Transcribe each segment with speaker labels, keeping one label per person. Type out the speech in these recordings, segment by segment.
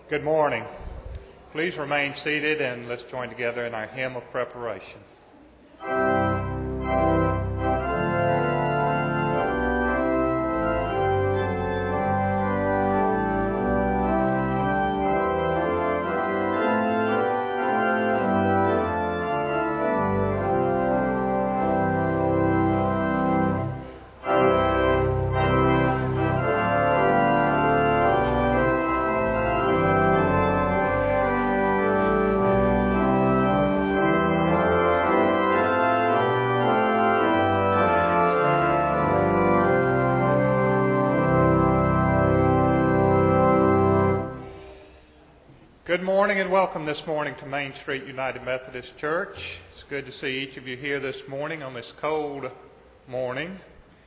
Speaker 1: Good morning. Please remain seated and let's join together in our hymn of preparation. Good morning and welcome this morning to Main Street United Methodist Church. It's good to see each of you here this morning on this cold morning.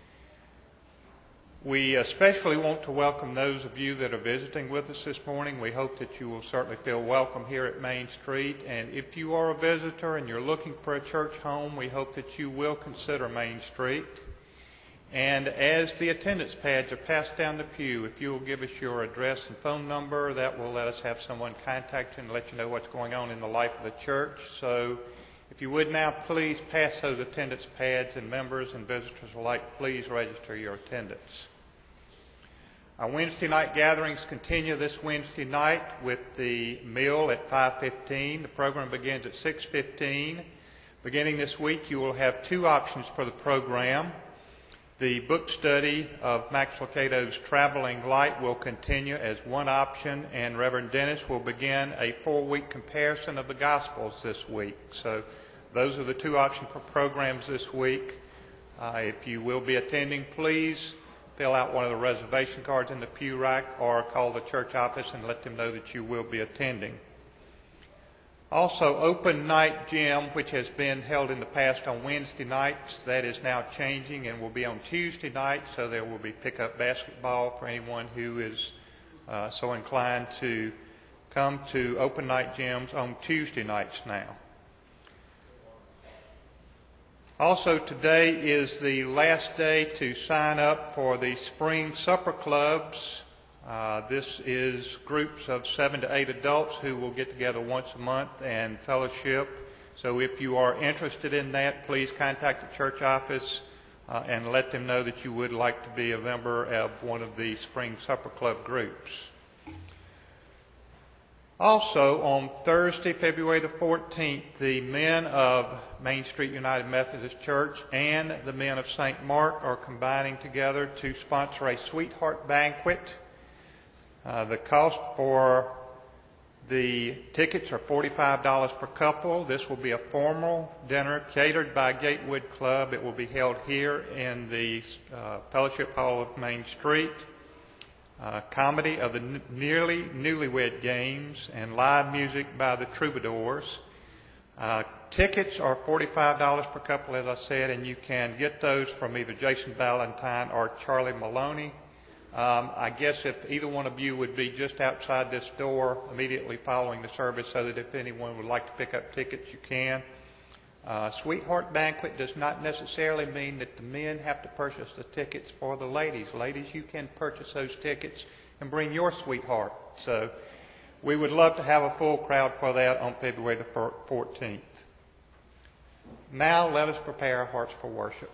Speaker 1: We especially want to welcome those of you that are visiting with us this morning. We hope that you will certainly feel welcome here at Main Street. And if you are a visitor and you're looking for a church home, we hope that you will consider Main Street. And as the attendance pads are passed down the pew, if you will give us your address and phone number, that will let us have someone contact you and let you know what's going on in the life of the church. So if you would now please pass those attendance pads, and members and visitors alike, please register your attendance. Our Wednesday night gatherings continue this Wednesday night with the meal at 5:15. The program begins at 6:15. Beginning this week, you will have two options for the program. The book study of Max Lucado's Traveling Light will continue as one option, and Reverend Dennis will begin a 4-week comparison of the Gospels this week. So those are the two options for programs this week. If you will be attending, please fill out one of the reservation cards in the pew rack or call the church office and let them know that you will be attending. Also, open night gym, which has been held in the past on Wednesday nights, that is now changing and will be on Tuesday nights, so there will be pickup basketball for anyone who is so inclined to come to open night gyms on Tuesday nights now. Also, today is the last day to sign up for the spring supper clubs. This is groups of 7 to 8 adults who will get together once a month and fellowship. So if you are interested in that, please contact the church office and let them know that you would like to be a member of one of the Spring Supper Club groups. Also, on Thursday, February the 14th, the men of Main Street United Methodist Church and the men of St. Mark are combining together to sponsor a Sweetheart Banquet. The cost for the tickets are $45 per couple. This will be a formal dinner catered by Gatewood Club. It will be held here in the Fellowship Hall of Main Street. Comedy of the Newlywed Games and live music by the Troubadours. Tickets are $45 per couple, as I said, and you can get those from either Jason Valentine or Charlie Maloney. I guess if either one of you would be just outside this door immediately following the service so that if anyone would like to pick up tickets, you can. Sweetheart Banquet does not necessarily mean that the men have to purchase the tickets for the ladies. Ladies, you can purchase those tickets and bring your sweetheart. So we would love to have a full crowd for that on February the 14th. Now let us prepare our hearts for worship.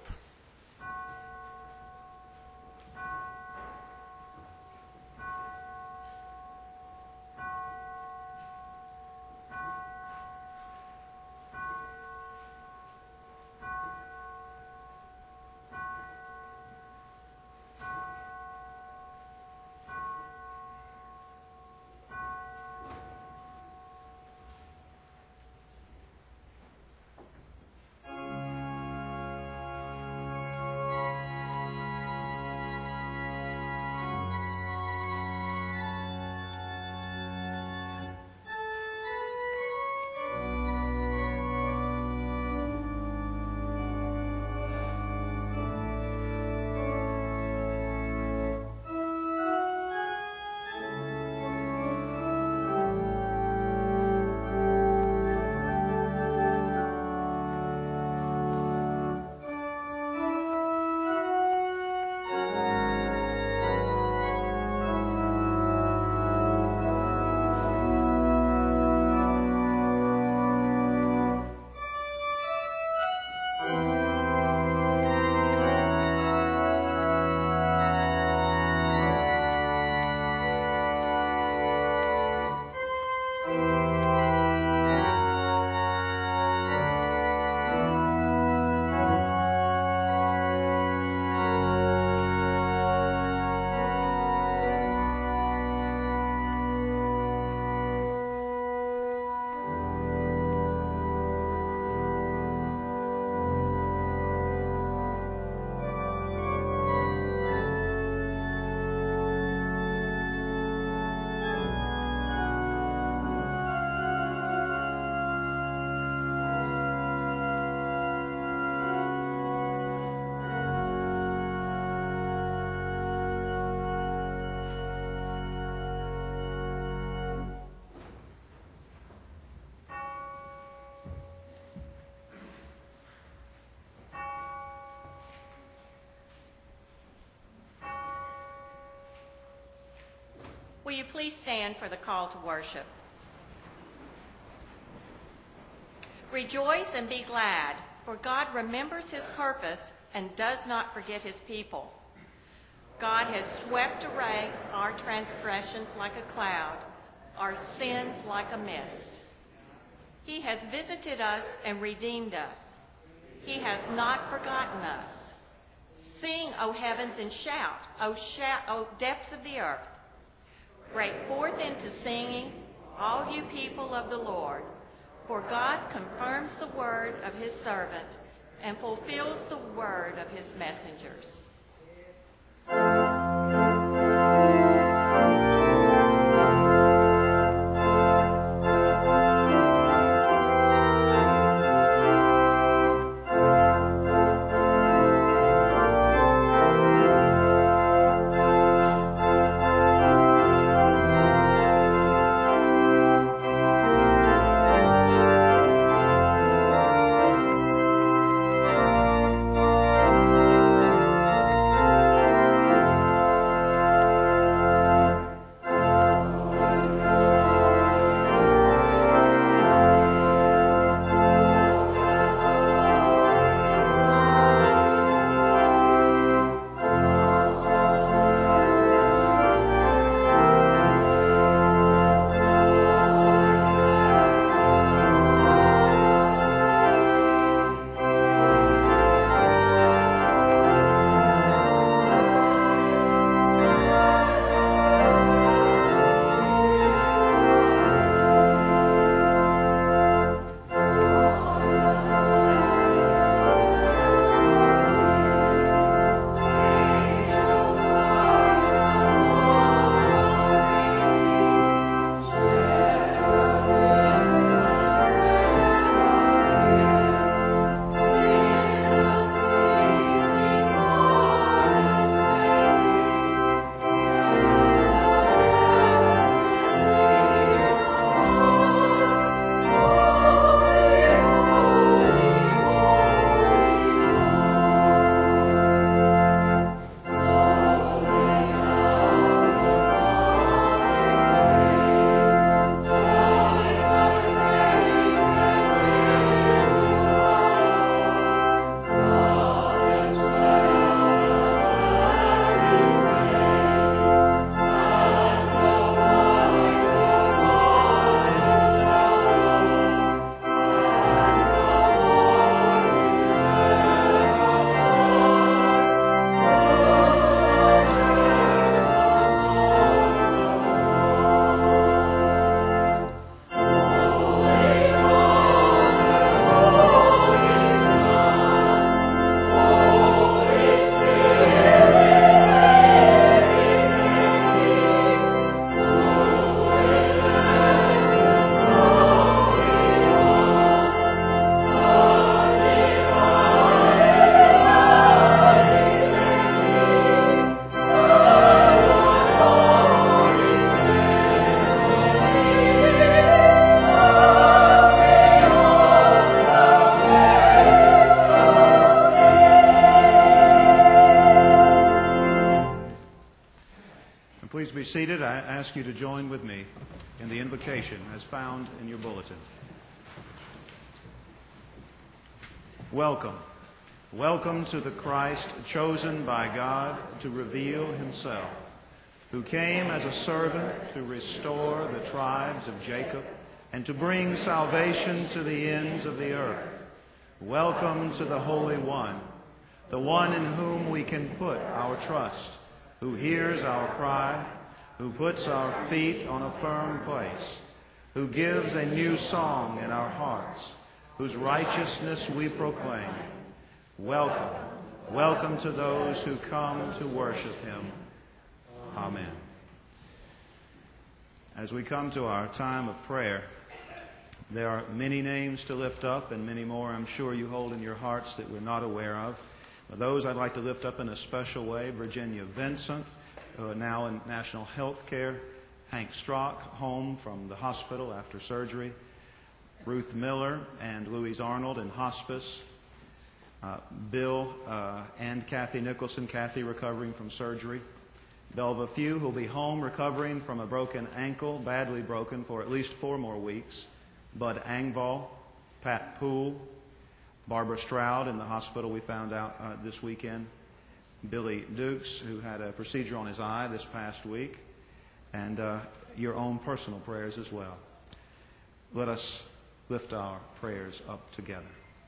Speaker 2: Will you please stand for the call to worship? Rejoice and be glad, for God remembers his purpose and does not forget his people. God has swept away our transgressions like a cloud, our sins like a mist. He has visited us and redeemed us. He has not forgotten us. Sing, O heavens, and shout, O depths of the earth. Break forth into singing, all you people of the Lord, for God confirms the word of his servant and fulfills the word of his messengers.
Speaker 3: Please be seated. I ask you to join with me in the invocation as found in your bulletin. Welcome. Welcome to the Christ chosen by God to reveal himself, who came as a servant to restore the tribes of Jacob and to bring salvation to the ends of the earth. Welcome to the Holy One, the one in whom we can put our trust, who hears our cry, who puts our feet on a firm place, who gives a new song in our hearts, whose righteousness we proclaim. Welcome, welcome to those who come to worship him. Amen. As we come to our time of prayer, there are many names to lift up and many more I'm sure you hold in your hearts that we're not aware of. Those I'd like to lift up in a special way: Virginia Vincent, now in National Health Care; Hank Strock, home from the hospital after surgery; Ruth Miller and Louise Arnold in hospice; Bill and Kathy Nicholson, Kathy recovering from surgery; Belva Few, who will be home recovering from a broken ankle, badly broken, for at least 4 more weeks. Bud Angval, Pat Poole, Barbara Stroud in the hospital we found out this weekend, Billy Dukes, who had a procedure on his eye this past week, and your own personal prayers as well. Let us lift our prayers up together.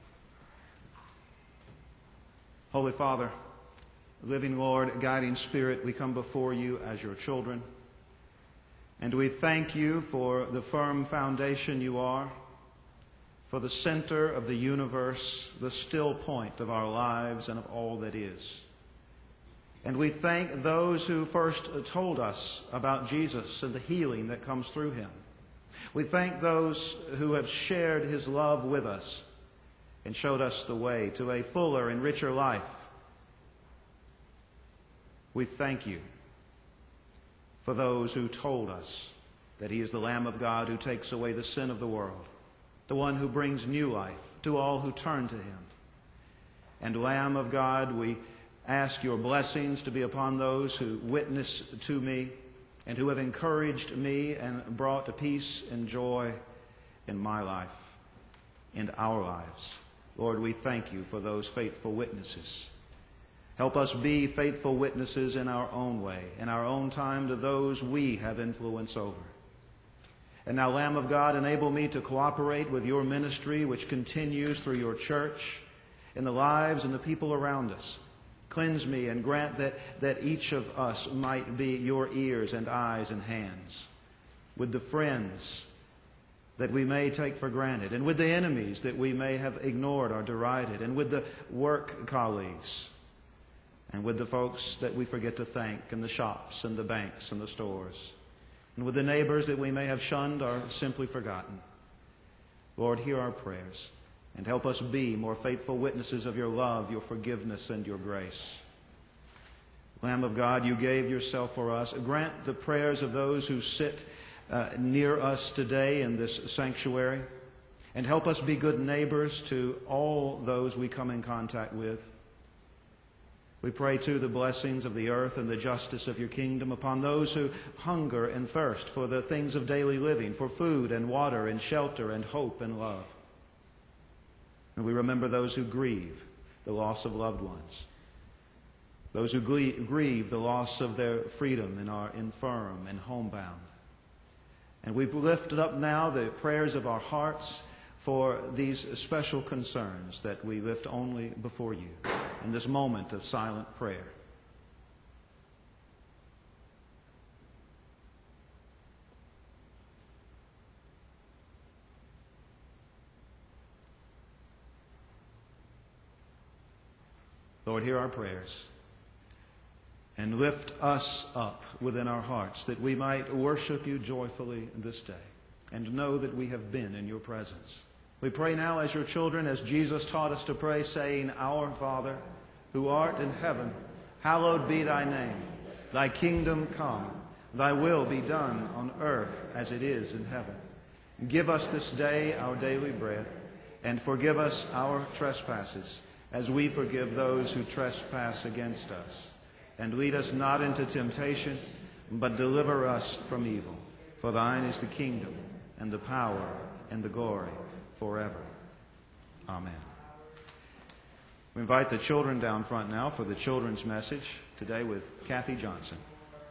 Speaker 3: Holy Father, living Lord, guiding Spirit, we come before you as your children, and we thank you for the firm foundation you are, for the center of the universe, the still point of our lives and of all that is. And we thank those who first told us about Jesus and the healing that comes through him. We thank those who have shared his love with us and showed us the way to a fuller and richer life. We thank you for those who told us that he is the Lamb of God who takes away the sin of the world, the one who brings new life to all who turn to him. And Lamb of God, we ask your blessings to be upon those who witness to me and who have encouraged me and brought peace and joy in my life, in our lives. Lord, we thank you for those faithful witnesses. Help us be faithful witnesses in our own way, in our own time, to those we have influence over. And now, Lamb of God, enable me to cooperate with your ministry, which continues through your church, in the lives and the people around us. Cleanse me and grant that each of us might be your ears and eyes and hands, with the friends that we may take for granted, and with the enemies that we may have ignored or derided, and with the work colleagues, and with the folks that we forget to thank in the shops and the banks and the stores, and with the neighbors that we may have shunned or simply forgotten. Lord, hear our prayers, and help us be more faithful witnesses of your love, your forgiveness, and your grace. Lamb of God, you gave yourself for us. Grant the prayers of those who sit near us today in this sanctuary, and help us be good neighbors to all those we come in contact with. We pray, too, the blessings of the earth and the justice of your kingdom upon those who hunger and thirst for the things of daily living, for food and water and shelter and hope and love. And we remember those who grieve the loss of loved ones, those who grieve the loss of their freedom and are infirm and homebound. And we've lifted up now the prayers of our hearts for these special concerns that we lift only before you in this moment of silent prayer. Lord, hear our prayers and lift us up within our hearts that we might worship you joyfully this day and know that we have been in your presence. We pray now as your children, as Jesus taught us to pray, saying, Our Father, who art in heaven, hallowed be thy name. Thy kingdom come, thy will be done on earth as it is in heaven. Give us this day our daily bread, and forgive us our trespasses, as we forgive those who trespass against us. And lead us not into temptation, but deliver us from evil. For thine is the kingdom, and the power, and the glory, forever. Amen. We invite the children down front now for the children's message, today with Kathy Johnson.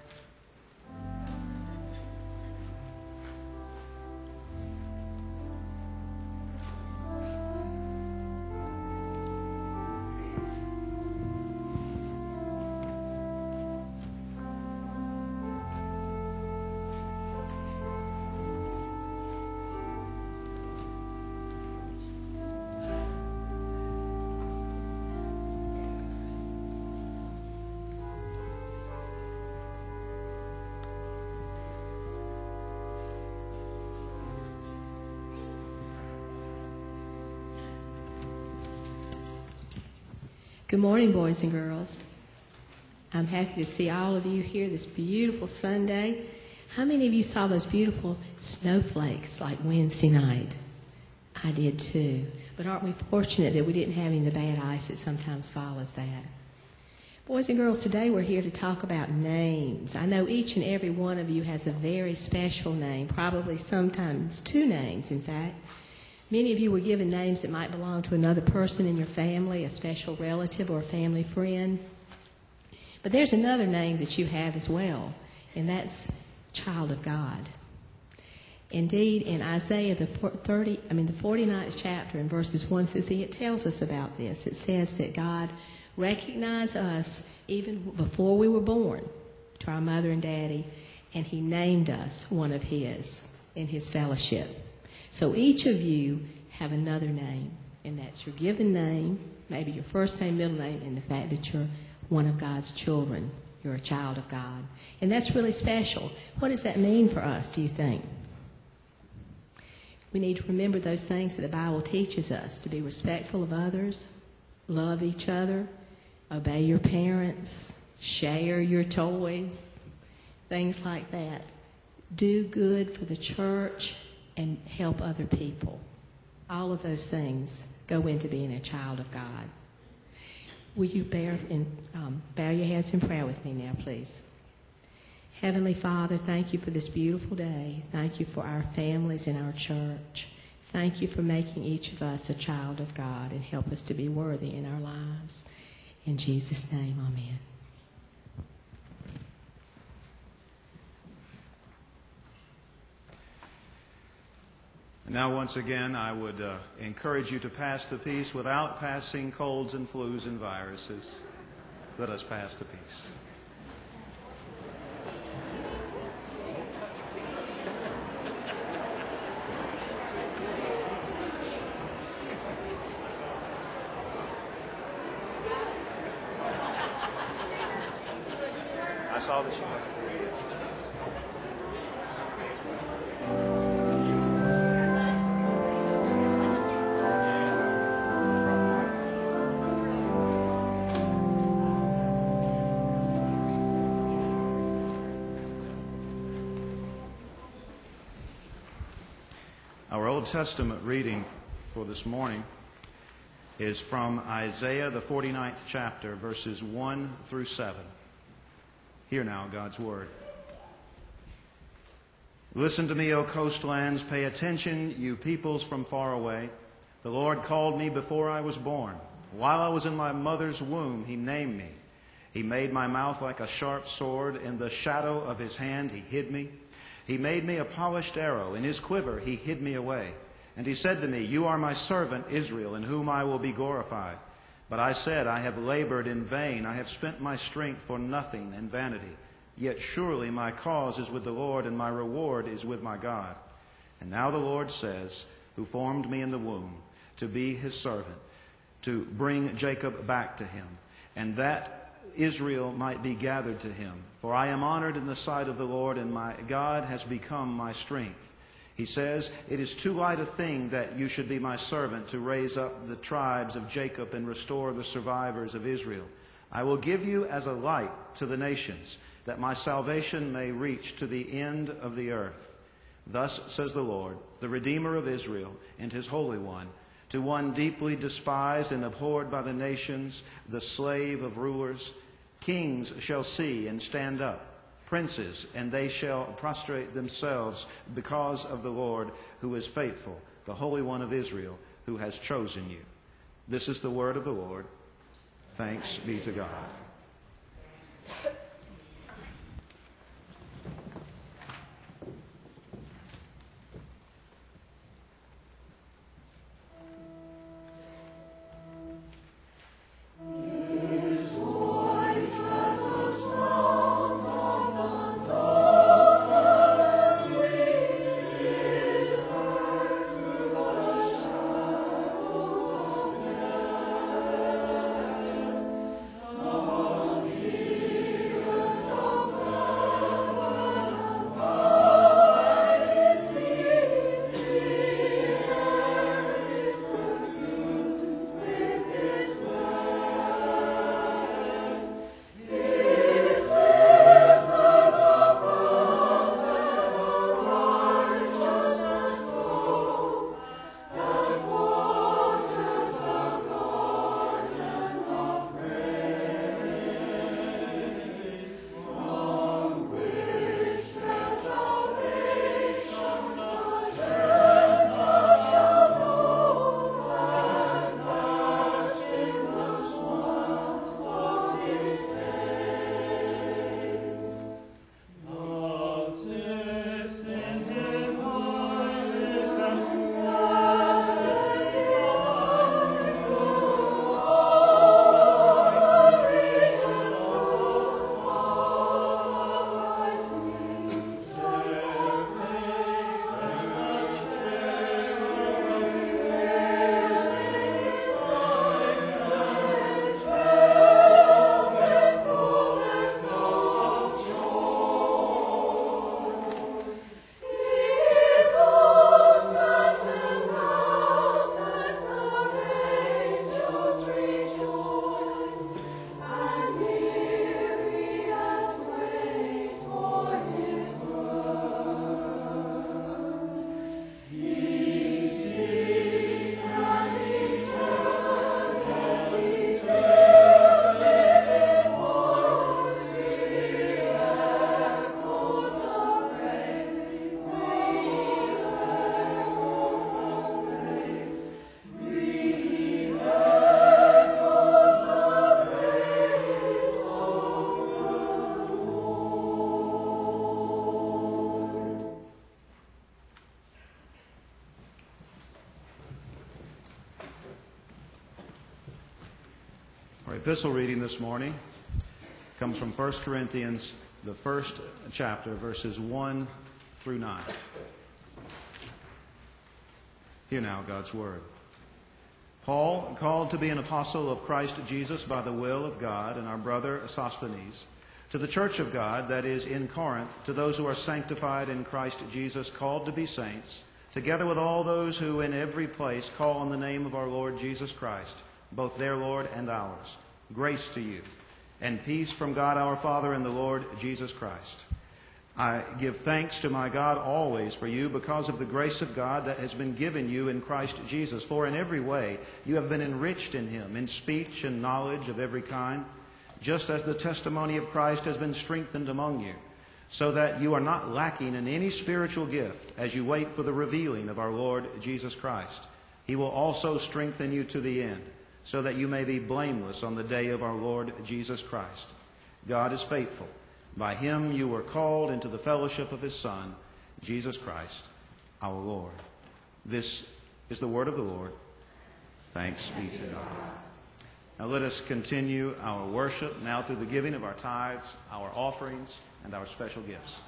Speaker 4: Good morning, boys and girls. I'm happy to see all of you here this beautiful Sunday. How many of you saw those beautiful snowflakes like Wednesday night? I did too. But aren't we fortunate that we didn't have any of the bad ice that sometimes follows that? Boys and girls, today we're here to talk about names. I know each and every one of you has a very special name, probably sometimes two names, in fact. Many of you were given names that might belong to another person in your family, a special relative or a family friend. But there's another name that you have as well, and that's child of God. Indeed, in Isaiah, the 49th chapter, in verses 1 through 3, it tells us about this. It says that God recognized us even before we were born to our mother and daddy, and he named us one of his in his fellowship. So each of you have another name, and that's your given name, maybe your first name, middle name, and the fact that you're one of God's children. You're a child of God. And that's really special. What does that mean for us, do you think? We need to remember those things that the Bible teaches us, to be respectful of others, love each other, obey your parents, share your toys, things like that. Do good for the church and help other people. All of those things go into being a child of God. Will you bow your heads in prayer with me now, please? Heavenly Father, thank you for this beautiful day. Thank you for our families and our church. Thank you for making each of us a child of God, and help us to be worthy in our lives. In Jesus' name, amen.
Speaker 3: And now, once again, I would encourage you to pass the peace without passing colds and flus and viruses. Let us pass the peace. I saw that she was. Our Old Testament reading for this morning is from Isaiah, the 49th chapter, verses 1 through 7. Hear now God's word. Listen to me, O coastlands. Pay attention, you peoples from far away. The Lord called me before I was born. While I was in my mother's womb, he named me. He made my mouth like a sharp sword. In the shadow of his hand, he hid me. He made me a polished arrow. In his quiver, he hid me away. And he said to me, You are my servant Israel, in whom I will be glorified. But I said, I have labored in vain. I have spent my strength for nothing and vanity. Yet surely my cause is with the Lord, and my reward is with my God. And now the Lord says, who formed me in the womb, to be his servant, to bring Jacob back to him, and that Israel might be gathered to him. For I am honored in the sight of the Lord, and my God has become my strength. He says, It is too light a thing that you should be my servant, to raise up the tribes of Jacob and restore the survivors of Israel. I will give you as a light to the nations, that my salvation may reach to the end of the earth. Thus says the Lord, the Redeemer of Israel, and his Holy One, to one deeply despised and abhorred by the nations, the slave of rulers. Kings shall see and stand up, princes, and they shall prostrate themselves because of the Lord who is faithful, the Holy One of Israel, who has chosen you. This is the word of the Lord. Thanks be to God. epistle reading this morning comes from 1 Corinthians, the first chapter, verses 1 through 9. Hear now God's word. Paul, called to be an apostle of Christ Jesus by the will of God, and our brother Sosthenes, to the church of God that is in Corinth, to those who are sanctified in Christ Jesus, called to be saints, together with all those who in every place call on the name of our Lord Jesus Christ, both their Lord and ours. Grace to you, and peace from God our Father and the Lord Jesus Christ. I give thanks to my God always for you because of the grace of God that has been given you in Christ Jesus. For in every way you have been enriched in him, in speech and knowledge of every kind, just as the testimony of Christ has been strengthened among you, so that you are not lacking in any spiritual gift as you wait for the revealing of our Lord Jesus Christ. He will also strengthen you to the end, so that you may be blameless on the day of our Lord Jesus Christ. God is faithful. By him you were called into the fellowship of his Son, Jesus Christ, our Lord. This is the word of the Lord. Thanks be to God. Now let us continue our worship now through the giving of our tithes, our offerings, and our special gifts.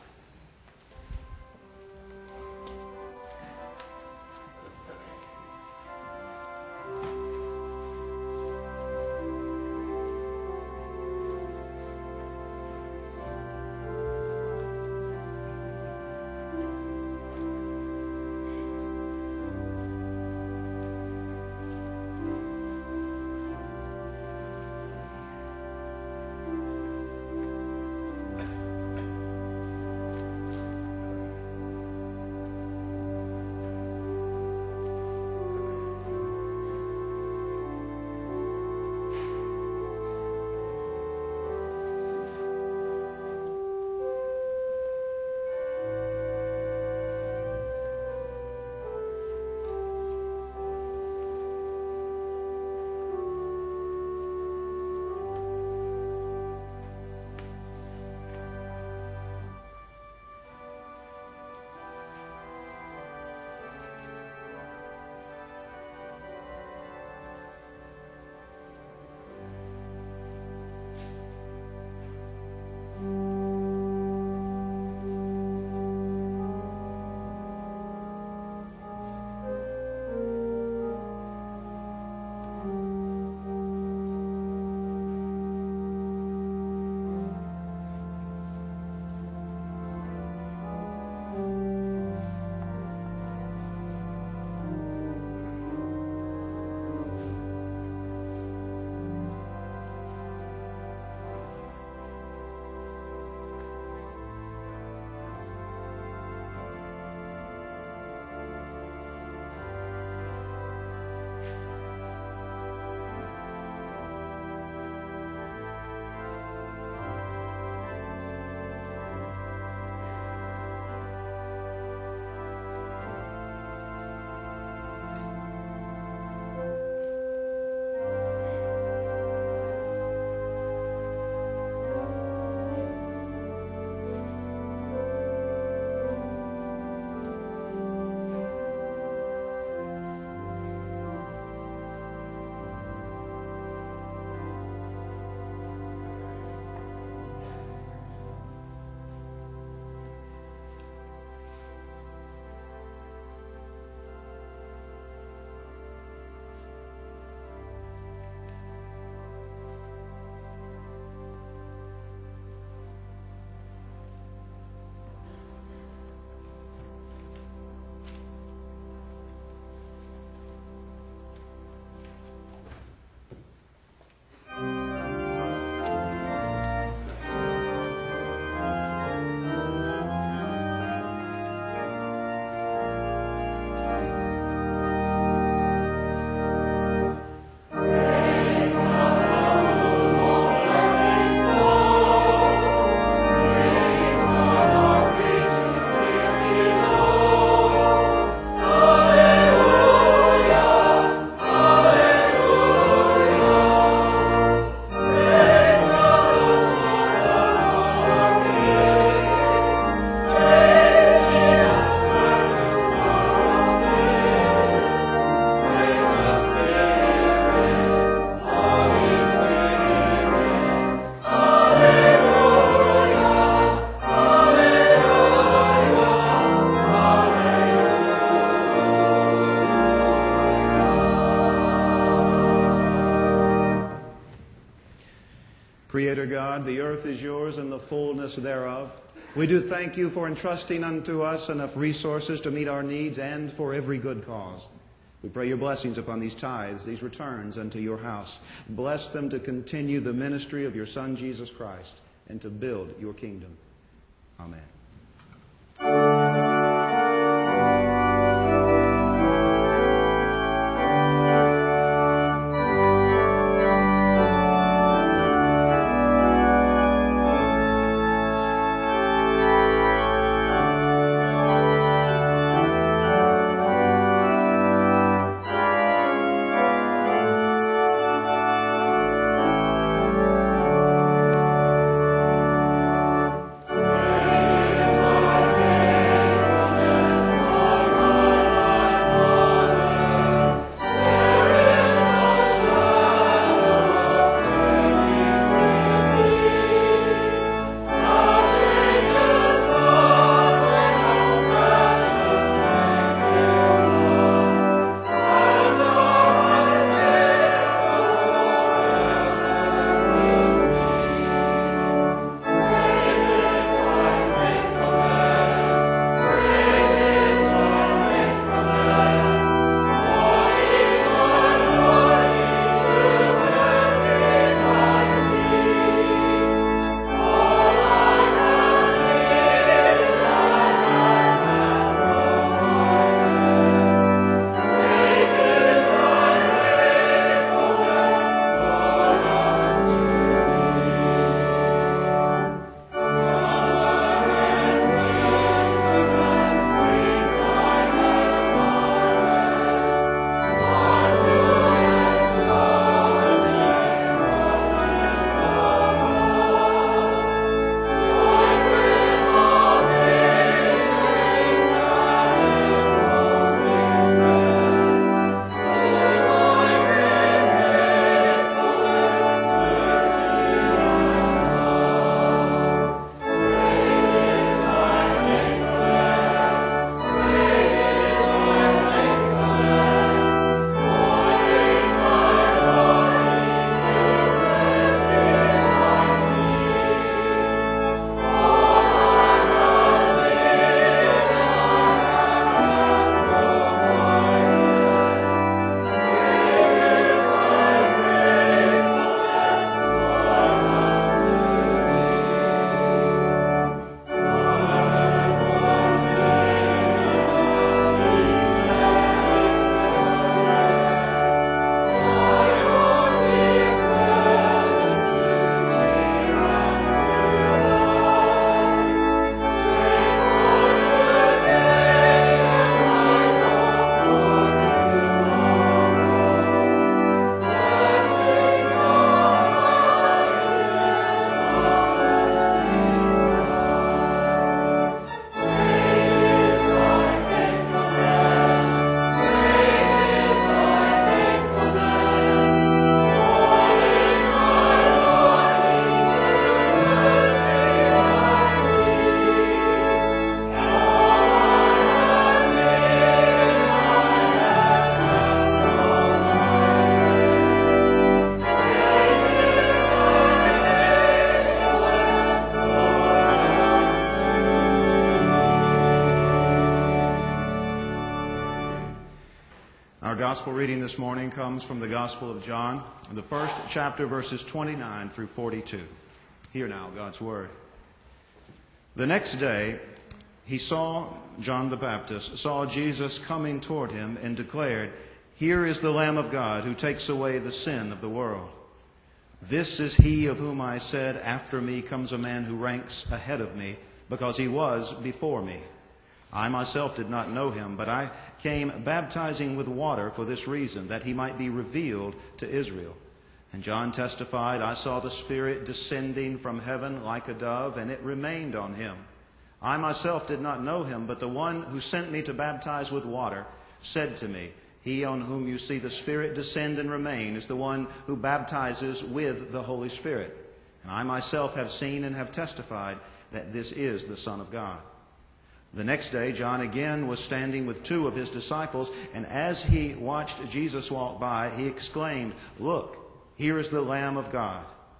Speaker 3: Creator God, the earth is yours and the fullness thereof. We do thank you for entrusting unto us enough resources to meet our needs and for every good cause. We pray your blessings upon these tithes, these returns unto your house. Bless them to continue the ministry of your Son, Jesus Christ, and to build your kingdom. Amen. Our gospel reading this morning comes from the Gospel of John, the first chapter, verses 29 through 42. Hear now God's word. The next day, John the Baptist saw Jesus coming toward him and declared, "Here is the Lamb of God who takes away the sin of the world. This is he of whom I said, after me comes a man who ranks ahead of me, because he was before me. I myself did not know him, but I came baptizing with water for this reason, that he might be revealed to Israel." And John testified, "I saw the Spirit descending from heaven like a dove, and it remained on him. I myself did not know him, but the one who sent me to baptize with water said to me, 'He on whom you see the Spirit descend and remain is the one who baptizes with the Holy Spirit.' And I myself have seen and have testified that this is the Son of God." The next day, John again was standing with two of his disciples, and as he watched Jesus walk by, he exclaimed, "Look, here is the Lamb of God."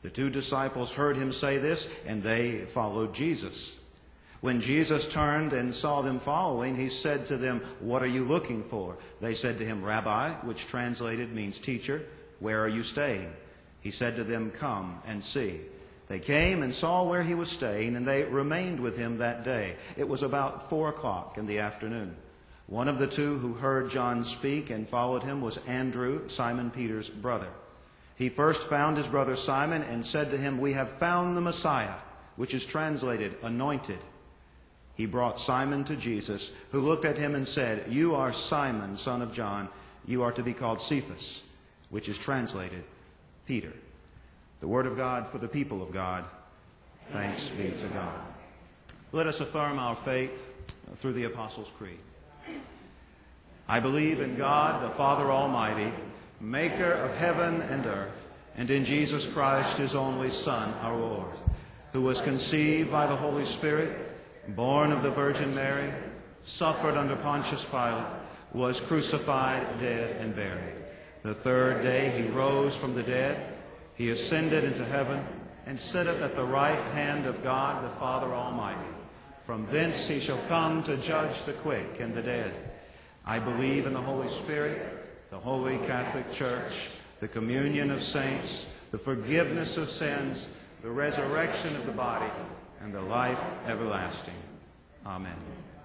Speaker 3: The 2 disciples heard him say this, and they followed Jesus. When Jesus turned and saw them following, he said to them, "What are you looking for?" They said to him, "Rabbi," which translated means teacher, "where are you staying?" He said to them, "Come and see." They came and saw where he was staying, and they remained with him that day. It was about 4:00 in the afternoon. One of the 2 who heard John speak and followed him was Andrew, Simon Peter's brother. He first found his brother Simon and said to him, "We have found the Messiah," which is translated anointed. He brought Simon to Jesus, who looked at him and said, "You are Simon, son of John. You are to be called Cephas," which is translated Peter. The word of God for the people of God. Thanks be to God. Let us affirm our faith through the Apostles' Creed. I believe in God, the Father Almighty, maker of heaven and earth, and in Jesus Christ, his only Son, our Lord, who was conceived by the Holy Spirit, born of the Virgin Mary, suffered under Pontius Pilate, was crucified, dead, and buried. The 3rd day he rose from the dead. He ascended into heaven and sitteth at the right hand of God the Father Almighty. From thence he shall come to judge the quick and the dead. I believe in the Holy Spirit, the Holy Catholic Church, the communion of saints, the forgiveness of sins, the resurrection of the body, and the life everlasting. Amen.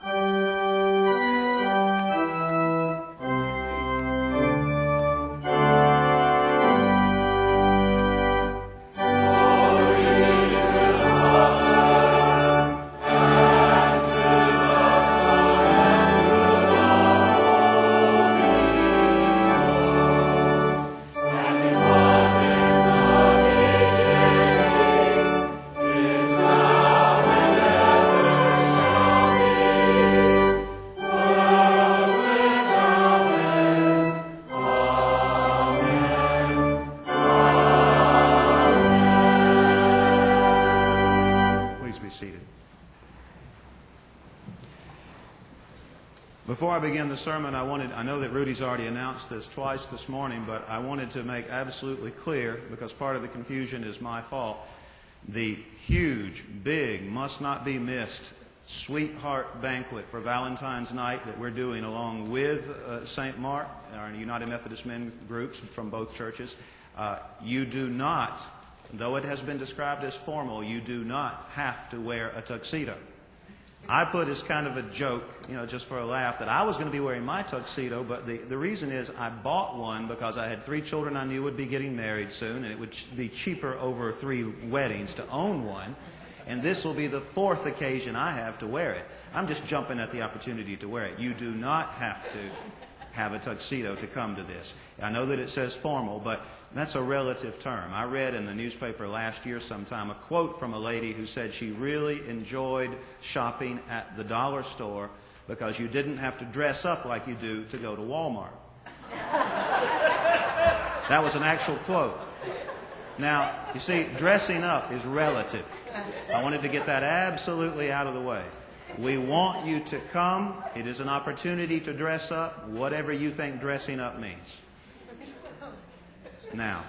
Speaker 3: Before I begin the sermon, I know that Rudy's already announced this twice this morning, but I wanted to make absolutely clear, because part of the confusion is my fault, the huge, big, must not be missed sweetheart banquet for Valentine's night that we're doing along with St. Mark, our United Methodist Men groups from both churches. You do not, though it has been described as formal, you do not have to wear a tuxedo. I put as kind of a joke, just for a laugh, that I was going to be wearing my tuxedo, but the reason is I bought one because I had 3 children I knew would be getting married soon, and it would be cheaper over 3 weddings to own one, and this will be the 4th occasion I have to wear it. I'm just jumping at the opportunity to wear it. You do not have to have a tuxedo to come to this. I know that it says formal, but that's a relative term. I read in the newspaper last year sometime a quote from a lady who said she really enjoyed shopping at the dollar store because you didn't have to dress up like you do to go to Walmart. That was an actual quote. Now, you see, dressing up is relative. I wanted to get that absolutely out of the way. We want you to come. It is an opportunity to dress up, whatever you think dressing up means. Now,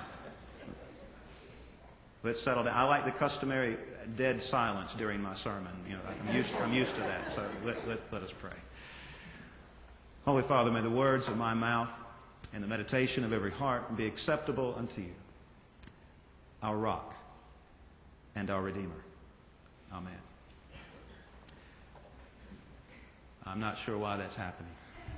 Speaker 3: let's settle down. I like the customary dead silence during my sermon. I'm used to that, so let us pray. Holy Father, may the words of my mouth and the meditation of every heart be acceptable unto you, our rock and our Redeemer. Amen. I'm not sure why that's happening.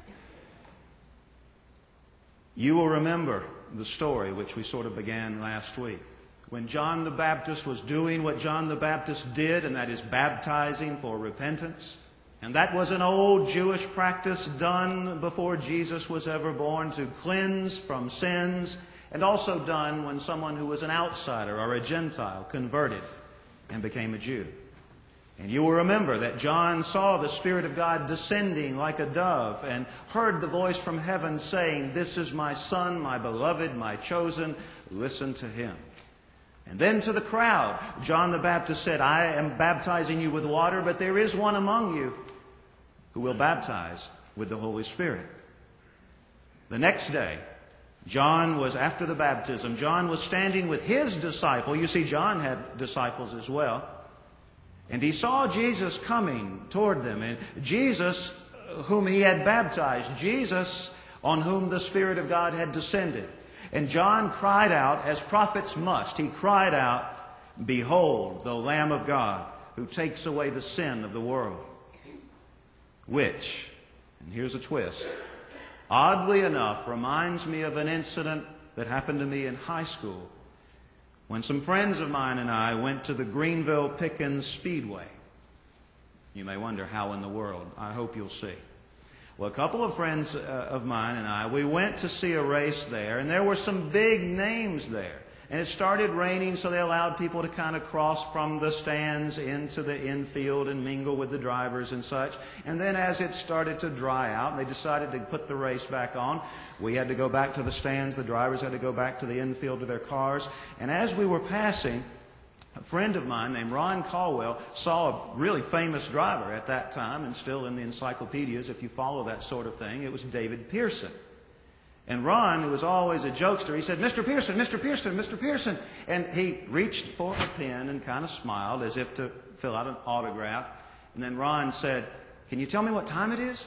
Speaker 3: You will remember the story which we sort of began last week. When John the Baptist was doing what John the Baptist did, and that is baptizing for repentance. And that was an old Jewish practice done before Jesus was ever born to cleanse from sins, and also done when someone who was an outsider or a Gentile converted and became a Jew. And you will remember that John saw the Spirit of God descending like a dove and heard the voice from heaven saying, "This is my Son, my beloved, my chosen. Listen to him." And then to the crowd, John the Baptist said, "I am baptizing you with water, but there is one among you who will baptize with the Holy Spirit." The next day, John was, after the baptism, John was standing with his disciple. You see, John had disciples as well. And he saw Jesus coming toward them. And Jesus, whom he had baptized, Jesus on whom the Spirit of God had descended. And John cried out, as prophets must, he cried out, "Behold, the Lamb of God, who takes away the sin of the world." Which, and here's a twist, oddly enough reminds me of an incident that happened to me in high school when some friends of mine and I went to the Greenville-Pickens Speedway. You may wonder how in the world. I hope you'll see. Well, a couple of friends of mine and I, we went to see a race there, and there were some big names there. And it started raining, so they allowed people to kind of cross from the stands into the infield and mingle with the drivers and such. And then as it started to dry out, they decided to put the race back on. We had to go back to the stands. The drivers had to go back to the infield to their cars. And as we were passing, a friend of mine named Ron Caldwell saw a really famous driver at that time, and still in the encyclopedias if you follow that sort of thing. It was David Pearson. And Ron, who was always a jokester, he said, "Mr. Pearson, Mr. Pearson, Mr. Pearson." And he reached for a pen and kind of smiled as if to fill out an autograph. And then Ron said, "Can you tell me what time it is?"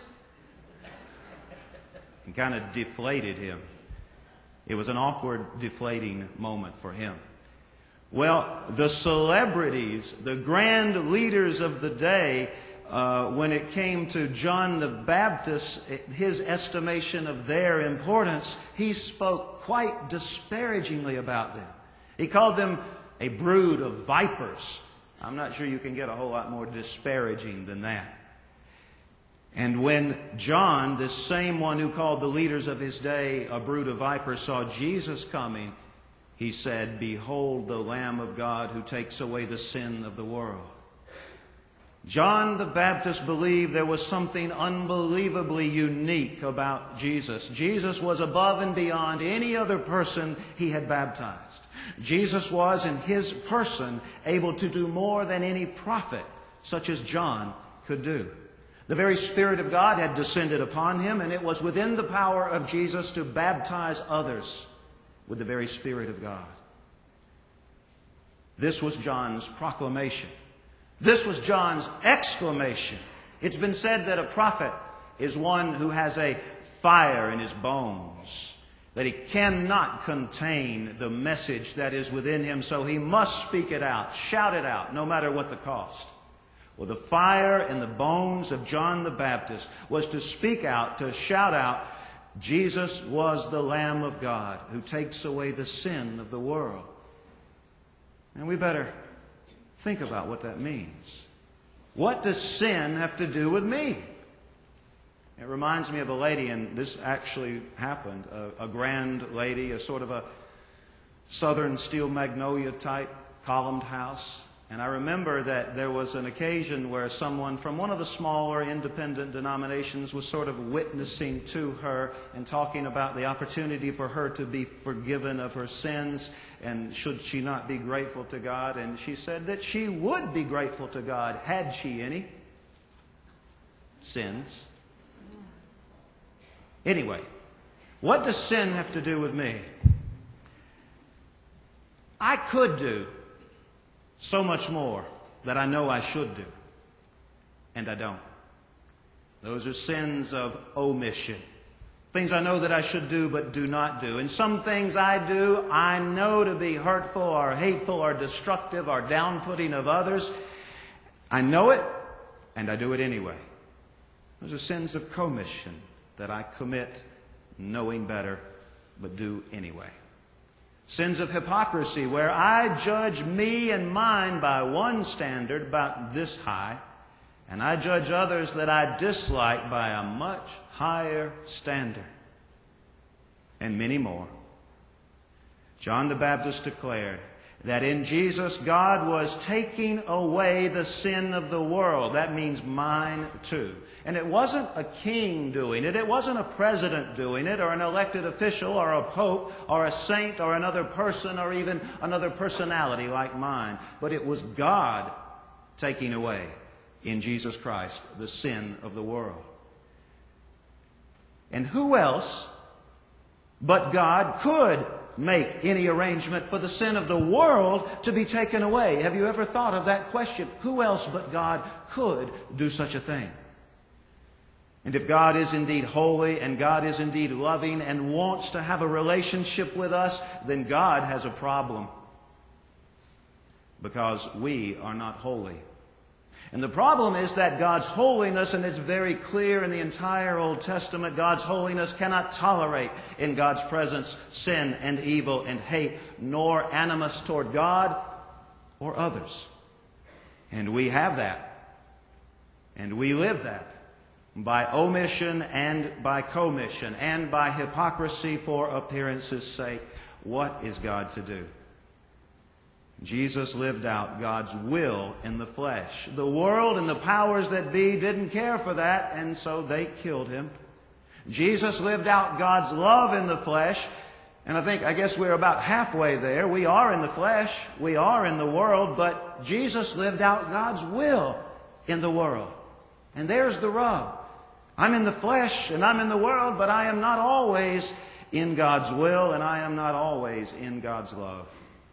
Speaker 3: And kind of deflated him. It was an awkward, deflating moment for him. Well, the celebrities, the grand leaders of the day, when it came to John the Baptist, his estimation of their importance, he spoke quite disparagingly about them. He called them a brood of vipers. I'm not sure you can get a whole lot more disparaging than that. And when John, this same one who called the leaders of his day a brood of vipers, saw Jesus coming, he said, "Behold the Lamb of God who takes away the sin of the world." John the Baptist believed there was something unbelievably unique about Jesus. Jesus was above and beyond any other person he had baptized. Jesus was, in his person, able to do more than any prophet, such as John, could do. The very Spirit of God had descended upon him, and it was within the power of Jesus to baptize others with the very Spirit of God. This was John's proclamation. This was John's exclamation. It's been said that a prophet is one who has a fire in his bones, that he cannot contain the message that is within him, so he must speak it out, shout it out, no matter what the cost. Well, the fire in the bones of John the Baptist was to speak out, to shout out, Jesus was the Lamb of God who takes away the sin of the world. And we better think about what that means. What does sin have to do with me? It reminds me of a lady, and this actually happened, a grand lady, a sort of a southern steel magnolia type columned house. And I remember that there was an occasion where someone from one of the smaller independent denominations was sort of witnessing to her and talking about the opportunity for her to be forgiven of her sins, and should she not be grateful to God. And she said that she would be grateful to God had she any sins. Anyway, what does sin have to do with me? I could do so much more that I know I should do, and I don't. Those are sins of omission. Things I know that I should do but do not do. And some things I do, I know to be hurtful or hateful or destructive or down-putting of others. I know it, and I do it anyway. Those are sins of commission that I commit knowing better but do anyway. Sins of hypocrisy, where I judge me and mine by one standard about this high, and I judge others that I dislike by a much higher standard. And many more. John the Baptist declared that in Jesus, God was taking away the sin of the world. That means mine too. And it wasn't a king doing it. It wasn't a president doing it, or an elected official, or a pope, or a saint, or another person, or even another personality like mine. But it was God taking away in Jesus Christ the sin of the world. And who else but God could make any arrangement for the sin of the world to be taken away. Have you ever thought of that question? Who else but God could do such a thing? And if God is indeed holy and God is indeed loving and wants to have a relationship with us, then God has a problem, because we are not holy. And the problem is that God's holiness, and it's very clear in the entire Old Testament, God's holiness cannot tolerate in God's presence sin and evil and hate, nor animus toward God or others. And we have that. And we live that by omission and by commission and by hypocrisy for appearance's sake. What is God to do? Jesus lived out God's will in the flesh. The world and the powers that be didn't care for that, and so they killed him. Jesus lived out God's love in the flesh, and I guess we're about halfway there. We are in the flesh, we are in the world, but Jesus lived out God's will in the world. And there's the rub. I'm in the flesh and I'm in the world, but I am not always in God's will, and I am not always in God's love.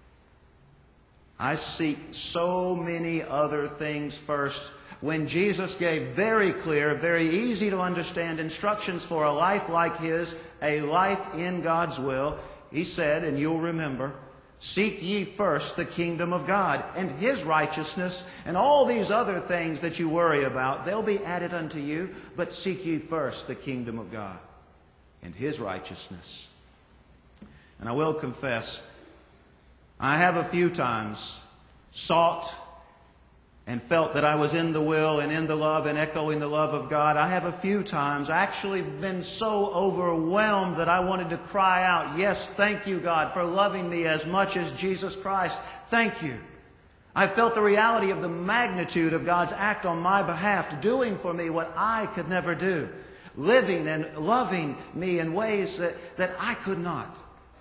Speaker 3: I seek so many other things first, when Jesus gave very clear, very easy to understand instructions for a life like his, a life in God's will. He said, and you'll remember, seek ye first the kingdom of God and his righteousness, and all these other things that you worry about, they'll be added unto you. But seek ye first the kingdom of God and his righteousness. And I will confess, I have a few times sought and felt that I was in the will and in the love and echoing the love of God. I have a few times actually been so overwhelmed that I wanted to cry out, yes, thank you, God, for loving me as much as Jesus Christ. Thank you. I felt the reality of the magnitude of God's act on my behalf, doing for me what I could never do, living and loving me in ways that I could not.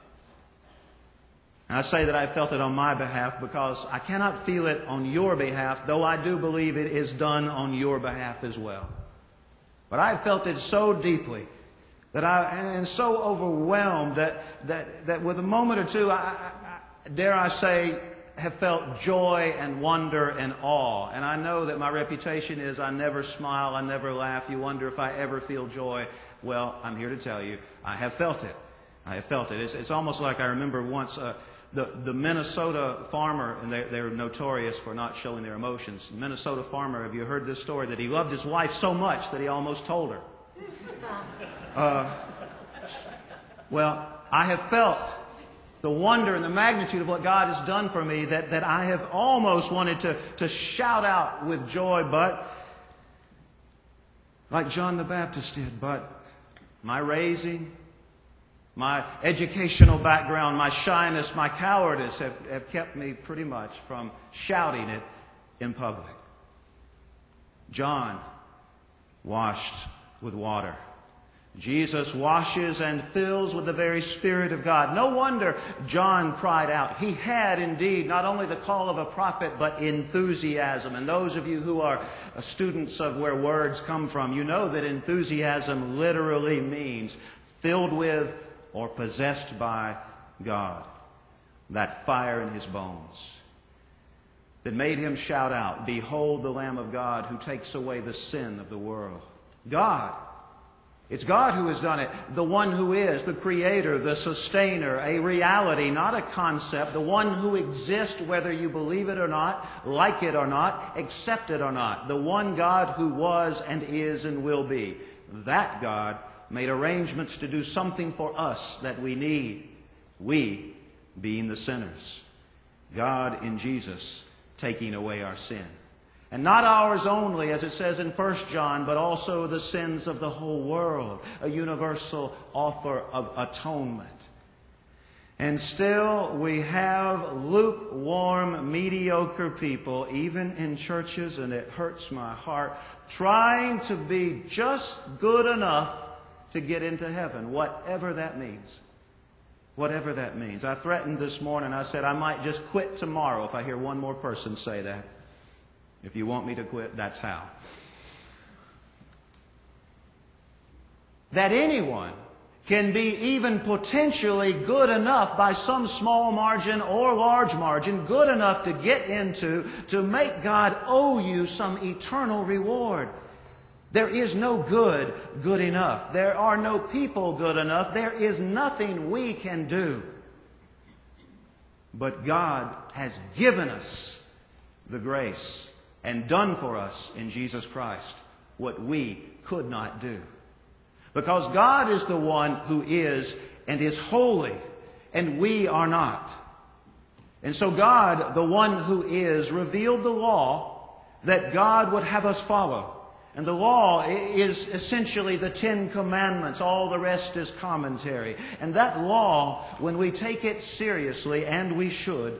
Speaker 3: And I say that I felt it on my behalf because I cannot feel it on your behalf, though I do believe it is done on your behalf as well. But I felt it so deeply that and so overwhelmed that with a moment or two, dare I say, have felt joy and wonder and awe. And I know that my reputation is I never smile, I never laugh. You wonder if I ever feel joy. Well, I'm here to tell you, I have felt it. I have felt it. It's almost like I remember once the Minnesota farmer, and they're notorious for not showing their emotions. Minnesota farmer, have you heard this story? That he loved his wife so much that he almost told her. Well, I have felt the wonder and the magnitude of what God has done for me that I have almost wanted to shout out with joy, but like John the Baptist did. But my raising, my educational background, my shyness, my cowardice have kept me pretty much from shouting it in public. John washed with water. Jesus washes and fills with the very Spirit of God. No wonder John cried out. He had indeed not only the call of a prophet, but enthusiasm. And those of you who are students of where words come from, you know that enthusiasm literally means filled with or possessed by God. That fire in his bones that made him shout out, "Behold the Lamb of God who takes away the sin of the world." God. It's God who has done it. The one who is, the creator, the sustainer, a reality, not a concept. The one who exists whether you believe it or not, like it or not, accept it or not. The one God who was and is and will be. That God made arrangements to do something for us that we need. We being the sinners. God in Jesus taking away our sin. And not ours only, as it says in 1 John, but also the sins of the whole world. A universal offer of atonement. And still we have lukewarm, mediocre people, even in churches, and it hurts my heart, trying to be just good enough to get into heaven, whatever that means. Whatever that means. I threatened this morning, I said I might just quit tomorrow if I hear one more person say that. If you want me to quit, that's how. That anyone can be even potentially good enough by some small margin or large margin, good enough to get into, to make God owe you some eternal reward. There is no good good enough. There are no people good enough. There is nothing we can do. But God has given us the grace and done for us in Jesus Christ what we could not do. Because God is the one who is and is holy, and we are not. And so God, the one who is, revealed the law that God would have us follow. And the law is essentially the 10 Commandments. All the rest is commentary. And that law, when we take it seriously, and we should,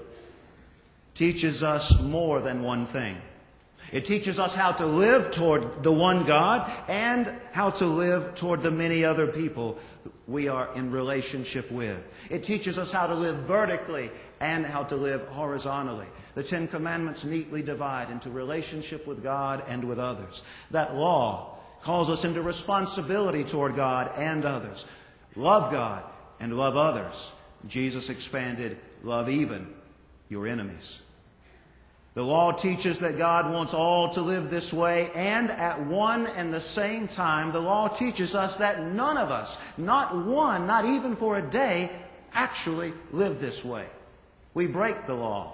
Speaker 3: teaches us more than one thing. It teaches us how to live toward the one God and how to live toward the many other people we are in relationship with. It teaches us how to live vertically and how to live horizontally. The 10 Commandments neatly divide into relationship with God and with others. That law calls us into responsibility toward God and others. Love God and love others. Jesus expanded, love even your enemies. The law teaches that God wants all to live this way, and at one and the same time, the law teaches us that none of us, not one, not even for a day, actually live this way. We break the law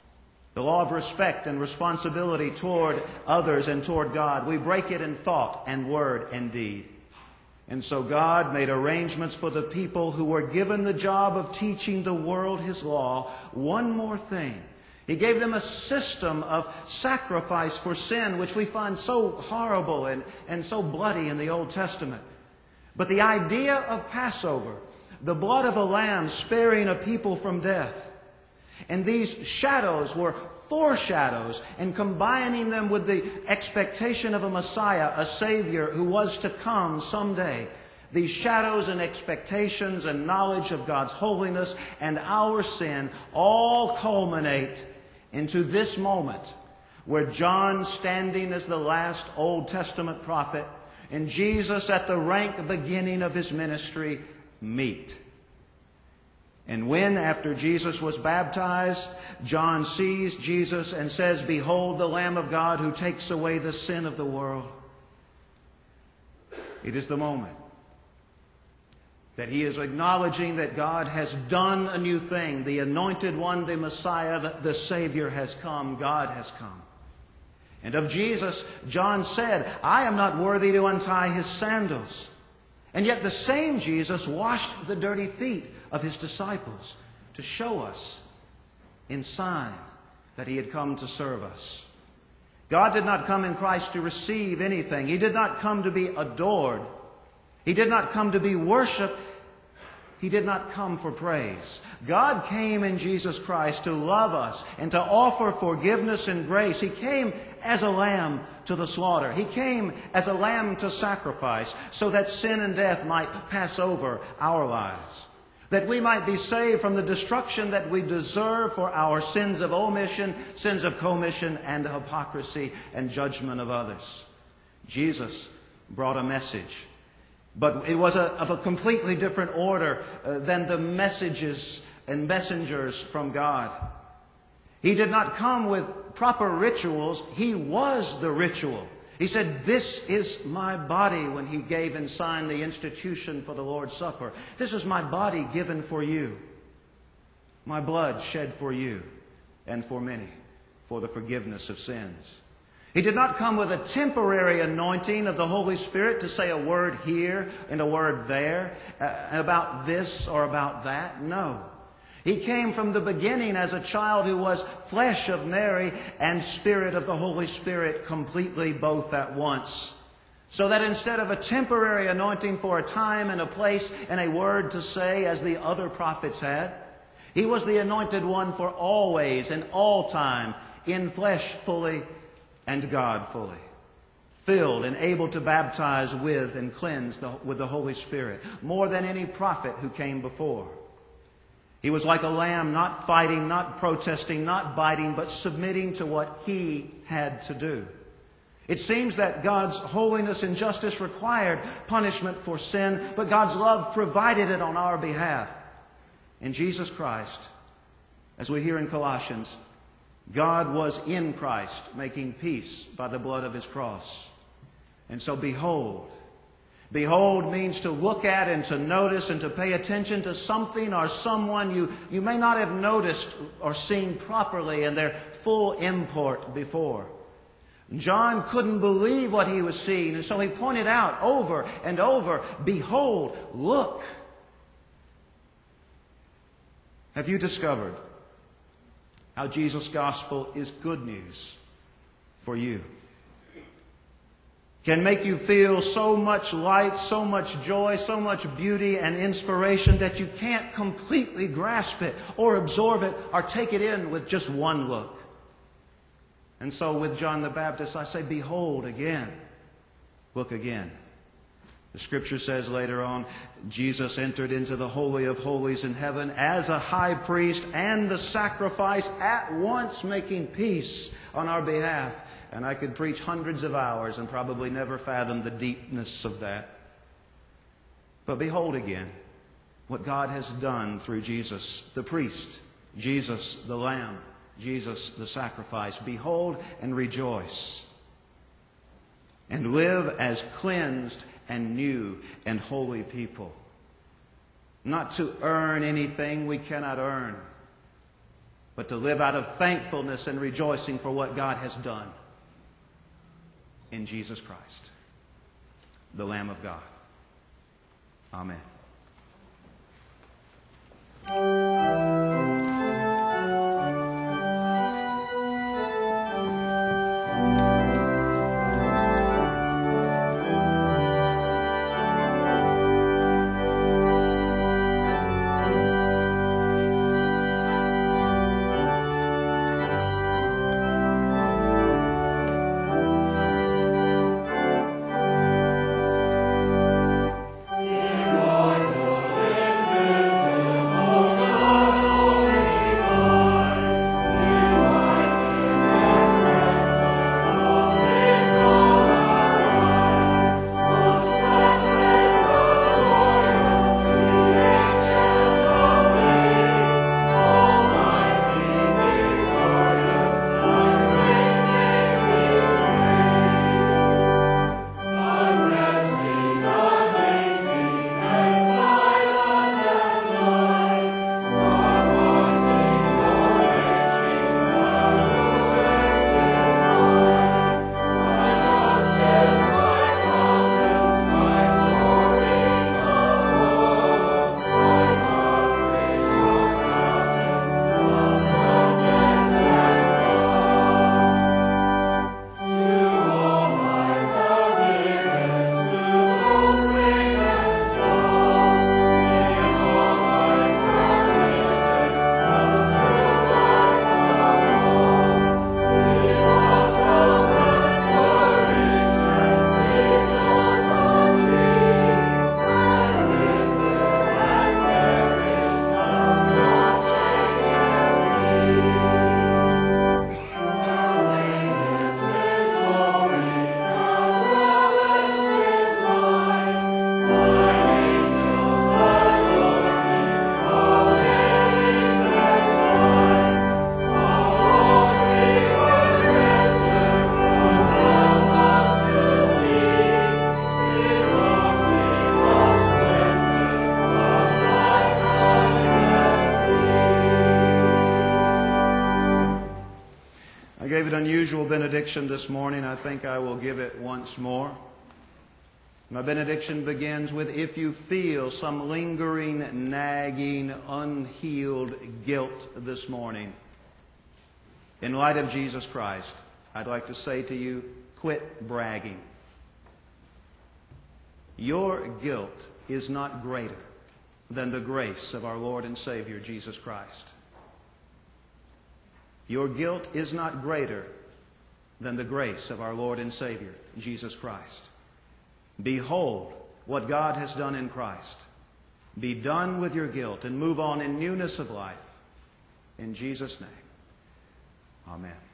Speaker 3: of respect and responsibility toward others and toward God. We break it in thought and word and deed. And so God made arrangements for the people who were given the job of teaching the world His law. One more thing. He gave them a system of sacrifice for sin, which we find so horrible and so bloody in the Old Testament. But the idea of Passover, the blood of a lamb sparing a people from death, and these shadows were foreshadows, and combining them with the expectation of a Messiah, a Savior who was to come someday. These shadows and expectations and knowledge of God's holiness and our sin all culminate into this moment where John, standing as the last Old Testament prophet, and Jesus at the rank beginning of his ministry meet. And when, after Jesus was baptized, John sees Jesus and says, "Behold the Lamb of God who takes away the sin of the world," it is the moment that he is acknowledging that God has done a new thing. The Anointed One, the Messiah, the Savior has come. God has come. And of Jesus, John said, "I am not worthy to untie His sandals." And yet the same Jesus washed the dirty feet of His disciples to show us in sign that He had come to serve us. God did not come in Christ to receive anything. He did not come to be adored. He did not come to be worshiped. He did not come for praise. God came in Jesus Christ to love us and to offer forgiveness and grace. He came as a lamb to the slaughter. He came as a lamb to sacrifice so that sin and death might pass over our lives, that we might be saved from the destruction that we deserve for our sins of omission, sins of commission, and hypocrisy and judgment of others. Jesus brought a message, but it was of a completely different order than the messages and messengers from God. He did not come with proper rituals. He was the ritual. He said, "This is my body," when He gave and signed the institution for the Lord's Supper. "This is my body given for you, my blood shed for you and for many, for the forgiveness of sins." He did not come with a temporary anointing of the Holy Spirit to say a word here and a word there about this or about that. No. He came from the beginning as a child who was flesh of Mary and spirit of the Holy Spirit, completely both at once. So that instead of a temporary anointing for a time and a place and a word to say as the other prophets had, He was the Anointed One for always and all time, in flesh fully and God fully, filled and able to baptize with and cleanse with the Holy Spirit, more than any prophet who came before. He was like a lamb, not fighting, not protesting, not biting, but submitting to what He had to do. It seems that God's holiness and justice required punishment for sin, but God's love provided it on our behalf. In Jesus Christ, as we hear in Colossians, God was in Christ, making peace by the blood of His cross. And so behold. Behold means to look at and to notice and to pay attention to something or someone you may not have noticed or seen properly in their full import before. John couldn't believe what he was seeing, and so he pointed out over and over, behold, look. Have you discovered how Jesus' gospel is good news for you? Can make you feel so much light, so much joy, so much beauty and inspiration that you can't completely grasp it or absorb it or take it in with just one look. And so with John the Baptist, I say, behold again. Look again. The Scripture says later on, Jesus entered into the Holy of Holies in heaven as a high priest and the sacrifice, at once making peace on our behalf. And I could preach hundreds of hours and probably never fathom the deepness of that. But behold again what God has done through Jesus, the priest, Jesus, the Lamb, Jesus, the sacrifice. Behold and rejoice. And live as cleansed and new and holy people. Not to earn anything we cannot earn, but to live out of thankfulness and rejoicing for what God has done in Jesus Christ, the Lamb of God. Amen. Unusual benediction this morning. I think I will give it once more. My benediction begins with, if you feel some lingering, nagging, unhealed guilt this morning, in light of Jesus Christ, I'd like to say to you, quit bragging. Your guilt is not greater than the grace of our Lord and Savior, Jesus Christ. Your guilt is not greater than the grace of our Lord and Savior, Jesus Christ. Behold what God has done in Christ. Be done with your guilt and move on in newness of life. In Jesus' name, amen.